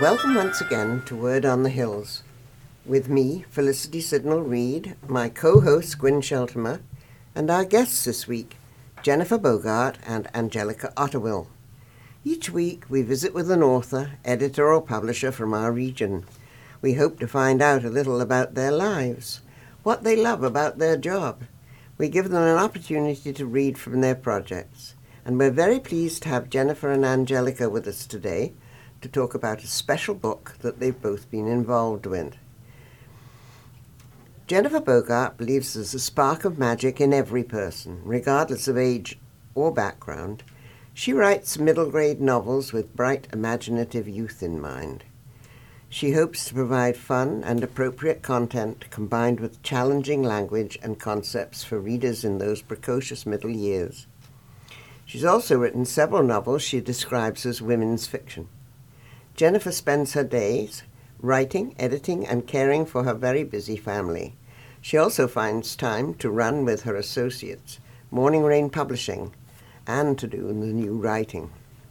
Welcome once again to Word on the Hills. With me, Felicity Sidnall-Reid, my co-host Gwyn Sheltimer, and our guests this week, Jennifer Bogart and Angelica Otterwill. Each week we visit with an author, editor or publisher from our region. We hope to find out a little about their lives, what they love about their job. We give them an opportunity to read from their projects. And we're very pleased to have Jennifer and Angelica with us today to talk about a special book that they've both been involved with. Jennifer Bogart believes there's a spark of magic in every person, regardless of age or background. She writes middle-grade novels with bright, imaginative youth in mind. She hopes to provide fun and appropriate content combined with challenging language and concepts for readers in those precocious middle years. She's also written several novels she describes as women's fiction. Jennifer spends her days writing, editing, and caring for her very busy family. She also finds time to run with her associates, Morning Rain Publishing, and to do the new writing.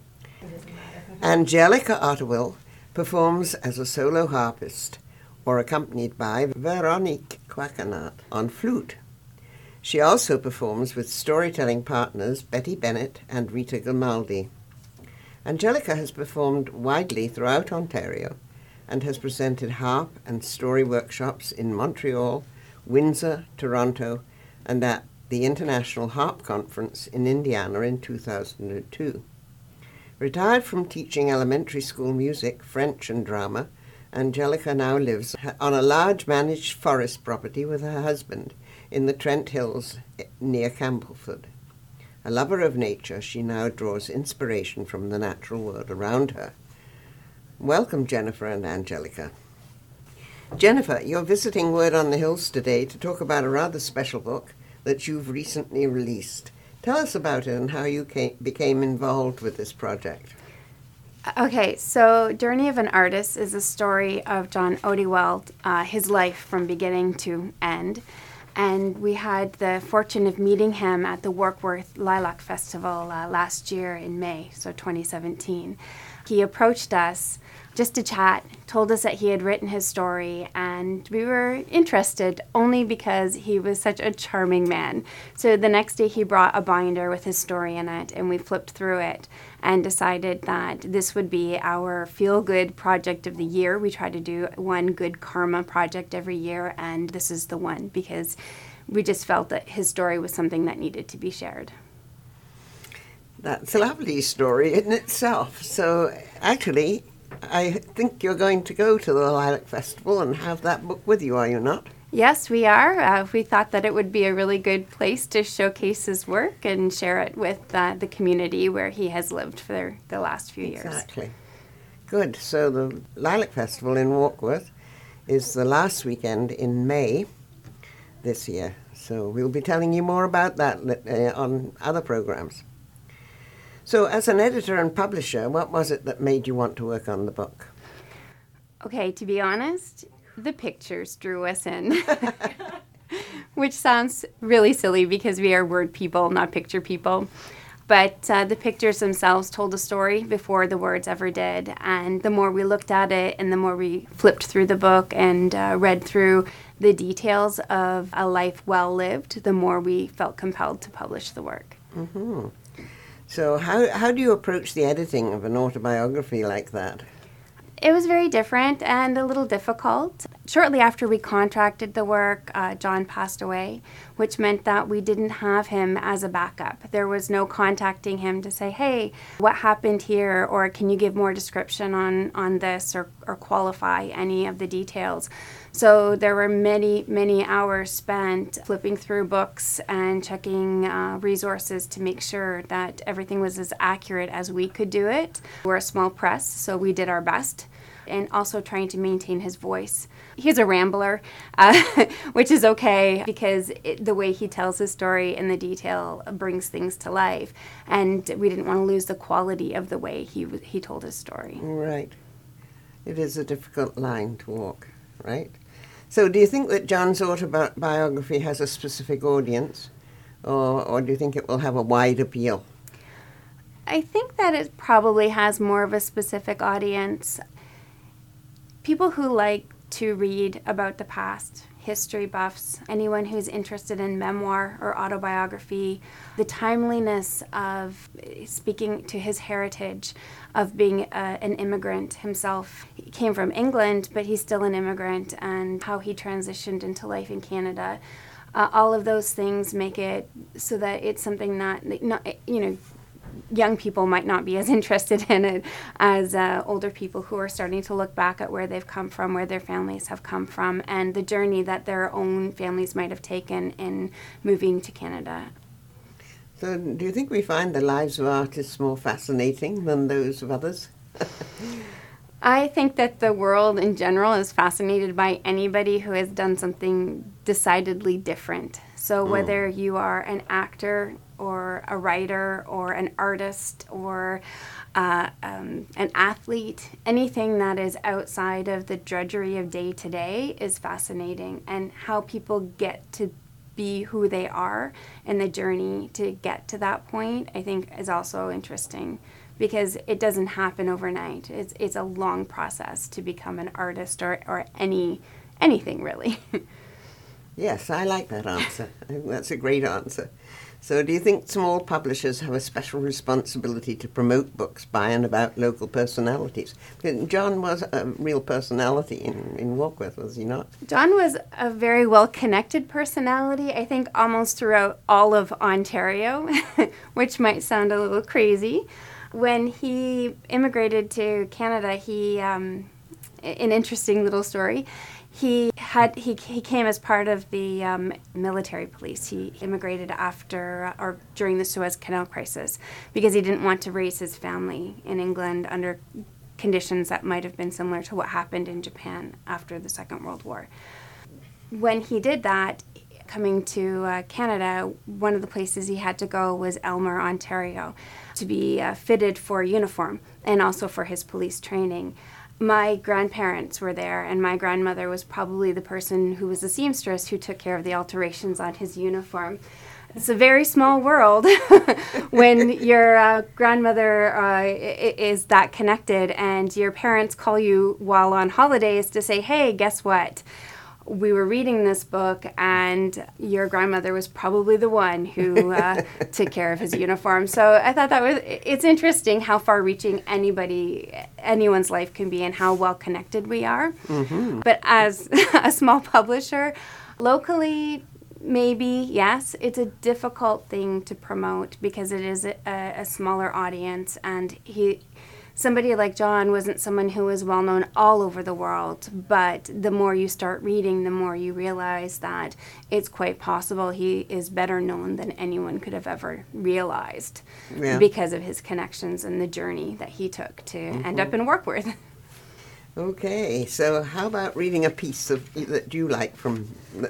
Angelica Otterwill performs as a solo harpist, or accompanied by Veronique Quackenart on flute. She also performs with storytelling partners Betty Bennett and Rita Grimaldi. Angelica has performed widely throughout Ontario and has presented harp and story workshops in Montreal, Windsor, Toronto, and at the International Harp Conference in Indiana in 2002. Retired from teaching elementary school music, French, and drama, Angelica now lives on a large managed forest property with her husband in the Trent Hills near Campbellford. A lover of nature, she now draws inspiration from the natural world around her. Welcome, Jennifer and Angelica. Jennifer, you're visiting Word on the Hills today to talk about a rather special book that you've recently released. Tell us about it and how you became involved with this project. Okay, so Journey of an Artist is a story of John Ottewell, his life from beginning to end. And we had the fortune of meeting him at the Warkworth Lilac Festival last year in May, so 2017. He approached us just to chat, told us that he had written his story, and we were interested only because he was such a charming man. So the next day he brought a binder with his story in it, and we flipped through it and decided that this would be our feel-good project of the year. We try to do one good karma project every year, and this is the one because we just felt that his story was something that needed to be shared. That's a lovely story in itself. So actually, I think you're going to go to the Lilac Festival and have that book with you, are you not? Yes, we are. We thought that it would be a really good place to showcase his work and share it with the community where he has lived for the last few years. Exactly. Good. So the Lilac Festival in Warkworth is the last weekend in May this year. So we'll be telling you more about that on other programs. So as an editor and publisher, what was it that made you want to work on the book? Okay, to be honest, the pictures drew us in, which sounds really silly because we are word people, not picture people. But the pictures themselves told a story before the words ever did. And the more we looked at it and the more we flipped through the book and read through the details of a life well lived, the more we felt compelled to publish the work. Mm-hmm. So how do you approach the editing of an autobiography like that? It was very different and a little difficult. Shortly after we contracted the work, John passed away, which meant that we didn't have him as a backup. There was no contacting him to say, hey, what happened here, or can you give more description on this, or qualify any of the details. So there were many, many hours spent flipping through books and checking resources to make sure that everything was as accurate as we could do it. We're a small press, so we did our best. And also trying to maintain his voice. He's a rambler, which is okay because the way he tells his story and the detail brings things to life. And we didn't want to lose the quality of the way he told his story. Right. It is a difficult line to walk, right? So do you think that John's autobiography has a specific audience, or do you think it will have a wide appeal? I think that it probably has more of a specific audience. People who like to read about the past, history buffs, anyone who's interested in memoir or autobiography, the timeliness of speaking to his heritage, of being an immigrant himself. He came from England, but he's still an immigrant, and how he transitioned into life in Canada. All of those things make it so that it's something that, young people might not be as interested in it as older people who are starting to look back at where they've come from, where their families have come from, and the journey that their own families might have taken in moving to Canada. So do you think we find the lives of artists more fascinating than those of others? I think that the world in general is fascinated by anybody who has done something decidedly different. So whether you are an actor or a writer or an artist or an athlete, anything that is outside of the drudgery of day to day is fascinating. And how people get to be who they are and the journey to get to that point, I think, is also interesting. Because it doesn't happen overnight. It's a long process to become an artist or anything really. Yes, I like that answer. I think that's a great answer. So do you think small publishers have a special responsibility to promote books by and about local personalities? John was a real personality in Warkworth, was he not? John was a very well-connected personality, I think almost throughout all of Ontario, which might sound a little crazy. When he immigrated to Canada, an interesting little story, he came as part of the military police. He immigrated after or during the Suez Canal crisis because he didn't want to raise his family in England under conditions that might have been similar to what happened in Japan after the Second World War. When he did that, coming to Canada, one of the places he had to go was Elmer, Ontario, to be fitted for uniform and also for his police training. My grandparents were there, and my grandmother was probably the person who was the seamstress who took care of the alterations on his uniform. It's a very small world when your grandmother is that connected and your parents call you while on holidays to say, hey, guess what? We were reading this book, and your grandmother was probably the one who took care of his uniform. So I thought it's interesting how far-reaching anyone's life can be and how well-connected we are. Mm-hmm. But as a small publisher, locally, maybe, yes, it's a difficult thing to promote because it is a smaller audience, and somebody like John wasn't someone who was well known all over the world, but the more you start reading, the more you realize that it's quite possible he is better known than anyone could have ever realized because of his connections and the journey that he took to end up in Warkworth. Okay, so how about reading a piece that you like from,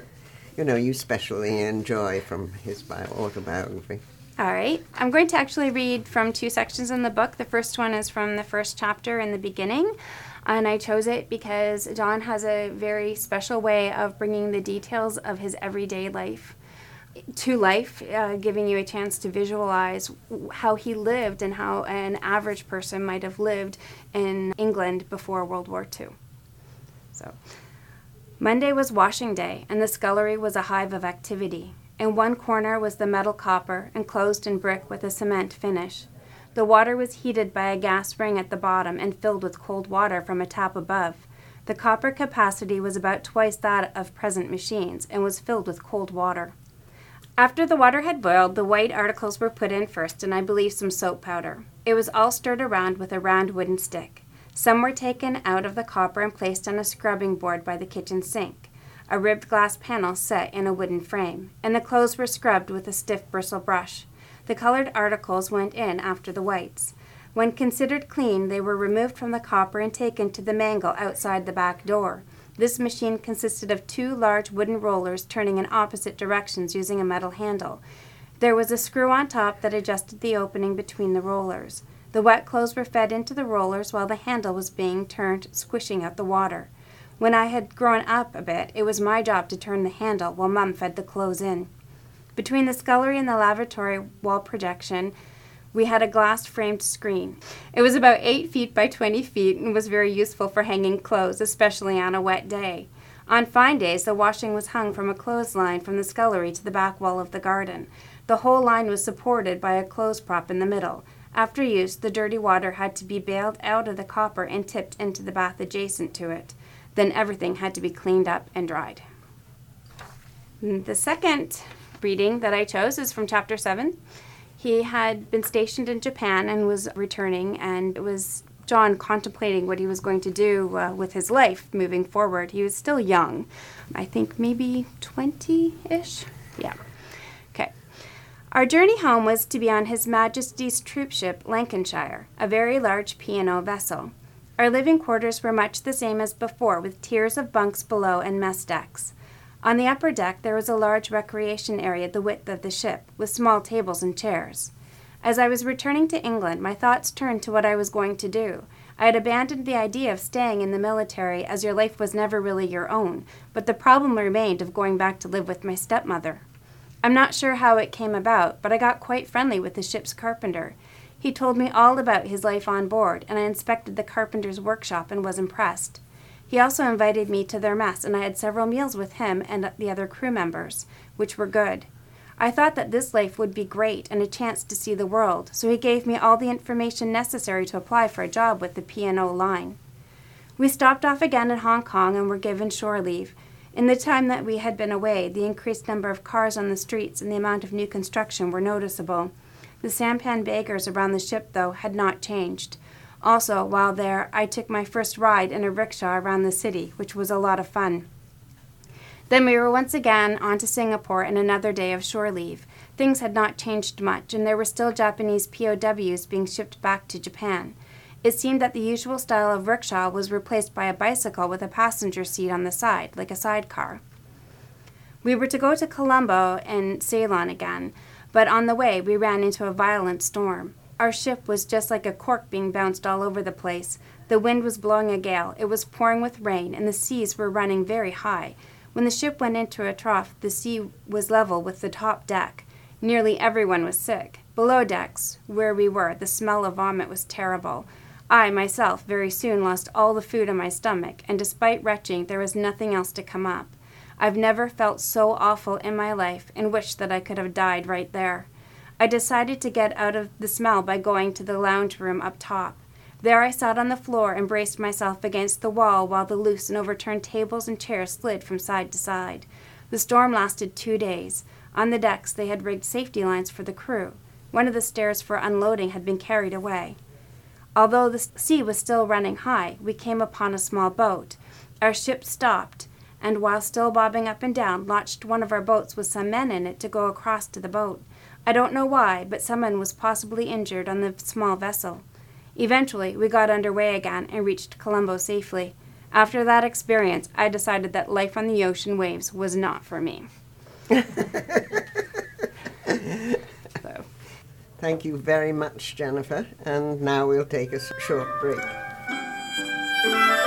you especially enjoy from his autobiography? All right. I'm going to actually read from two sections in the book. The first one is from the first chapter in the beginning, and I chose it because John has a very special way of bringing the details of his everyday life to life, giving you a chance to visualize how he lived and how an average person might have lived in England before World War II. So, Monday was washing day, and the scullery was a hive of activity. In one corner was the metal copper, enclosed in brick with a cement finish. The water was heated by a gas spring at the bottom and filled with cold water from a tap above. The copper capacity was about twice that of present machines and was filled with cold water. After the water had boiled, the white articles were put in first, and I believe some soap powder. It was all stirred around with a round wooden stick. Some were taken out of the copper and placed on a scrubbing board by the kitchen sink, a ribbed glass panel set in a wooden frame, and the clothes were scrubbed with a stiff bristle brush. The colored articles went in after the whites. When considered clean, they were removed from the copper and taken to the mangle outside the back door. This machine consisted of two large wooden rollers turning in opposite directions using a metal handle. There was a screw on top that adjusted the opening between the rollers. The wet clothes were fed into the rollers while the handle was being turned, squishing out the water. When I had grown up a bit, it was my job to turn the handle while Mum fed the clothes in. Between the scullery and the lavatory wall projection We had a glass-framed screen. It was about 8 feet by 20 feet and was very useful for hanging clothes, especially on a wet day. On fine days, the washing was hung from a clothesline from the scullery to the back wall of the garden. The whole line was supported by a clothes prop in the middle. After use, the dirty water had to be bailed out of the copper and tipped into the bath adjacent to it. Then everything had to be cleaned up and dried. The second reading that I chose is from chapter 7. He had been stationed in Japan and was returning, and it was John contemplating what he was going to do with his life moving forward. He was still young, I think maybe 20-ish. Yeah. Okay. Our journey home was to be on His Majesty's troopship Lancashire, a very large P&O vessel. Our living quarters were much the same as before, with tiers of bunks below and mess decks. On the upper deck there was a large recreation area the width of the ship, with small tables and chairs. As I was returning to England, my thoughts turned to what I was going to do. I had abandoned the idea of staying in the military, as your life was never really your own, but the problem remained of going back to live with my stepmother. I'm not sure how it came about, but I got quite friendly with the ship's carpenter. He told me all about his life on board, and I inspected the carpenter's workshop and was impressed. He also invited me to their mess, and I had several meals with him and the other crew members, which were good. I thought that this life would be great and a chance to see the world, so he gave me all the information necessary to apply for a job with the P&O line. We stopped off again at Hong Kong and were given shore leave. In the time that we had been away, the increased number of cars on the streets and the amount of new construction were noticeable. The sampan beggars around the ship, though, had not changed. Also, while there, I took my first ride in a rickshaw around the city, which was a lot of fun. Then we were once again on to Singapore and another day of shore leave. Things had not changed much, and there were still Japanese POWs being shipped back to Japan. It seemed that the usual style of rickshaw was replaced by a bicycle with a passenger seat on the side, like a sidecar. We were to go to Colombo and Ceylon again, but on the way we ran into a violent storm. Our ship was just like a cork being bounced all over the place. The wind was blowing a gale, it was pouring with rain, and the seas were running very high. When the ship went into a trough, the sea was level with the top deck. Nearly everyone was sick. Below decks, where we were, the smell of vomit was terrible. I, myself, very soon lost all the food in my stomach, and despite retching, there was nothing else to come up. I've never felt so awful in my life, and wished that I could have died right there. I decided to get out of the smell by going to the lounge room up top. There I sat on the floor and braced myself against the wall while the loose and overturned tables and chairs slid from side to side. The storm lasted 2 days. On the decks they had rigged safety lines for the crew. One of the stairs for unloading had been carried away. Although the sea was still running high, we came upon a small boat. Our ship stopped, and while still bobbing up and down, launched one of our boats with some men in it to go across to the boat. I don't know why, but someone was possibly injured on the small vessel. Eventually, we got underway again and reached Colombo safely. After that experience, I decided that life on the ocean waves was not for me. So. Thank you very much, Jennifer. And now we'll take a short break.